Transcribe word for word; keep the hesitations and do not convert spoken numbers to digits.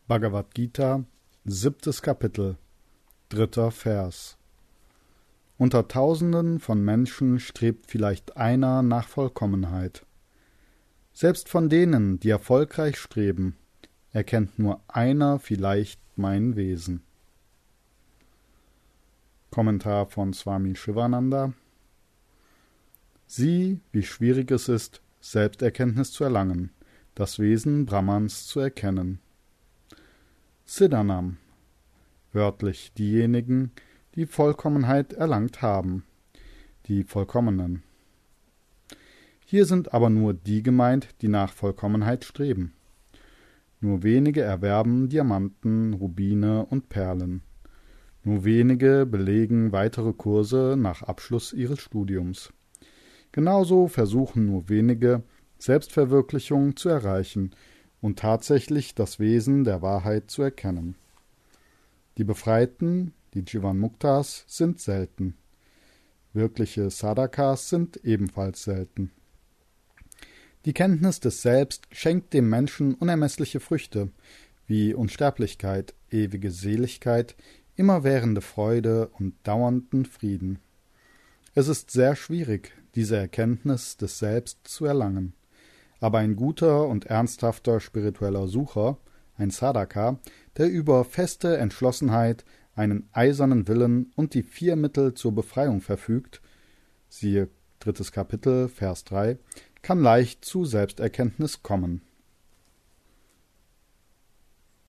Bhagavad Gita, siebtes Kapitel, dritter Vers. Unter Tausenden von Menschen strebt vielleicht einer nach Vollkommenheit. Selbst von denen, die erfolgreich streben, erkennt nur einer vielleicht mein Wesen. Kommentar von Swami Shivananda. Sieh, wie schwierig es ist, Selbsterkenntnis zu erlangen, das Wesen Brahmans zu erkennen. Siddhanam, wörtlich diejenigen, die Vollkommenheit erlangt haben, die Vollkommenen. Hier sind aber nur die gemeint, die nach Vollkommenheit streben. Nur wenige erwerben Diamanten, Rubine und Perlen. Nur wenige belegen weitere Kurse nach Abschluss ihres Studiums. Genauso versuchen nur wenige, Selbstverwirklichung zu erreichen und tatsächlich das Wesen der Wahrheit zu erkennen. Die Befreiten, die Jivan-Muktas, sind selten. Wirkliche Sadhakas sind ebenfalls selten. Die Kenntnis des Selbst schenkt dem Menschen unermessliche Früchte, wie Unsterblichkeit, ewige Seligkeit, immerwährende Freude und dauernden Frieden. Es ist sehr schwierig, diese Erkenntnis des Selbst zu erlangen. Aber ein guter und ernsthafter spiritueller Sucher, ein Sadhaka, der über feste Entschlossenheit, einen eisernen Willen und die vier Mittel zur Befreiung verfügt, siehe drittes Kapitel, Vers drei, kann leicht zu Selbsterkenntnis kommen.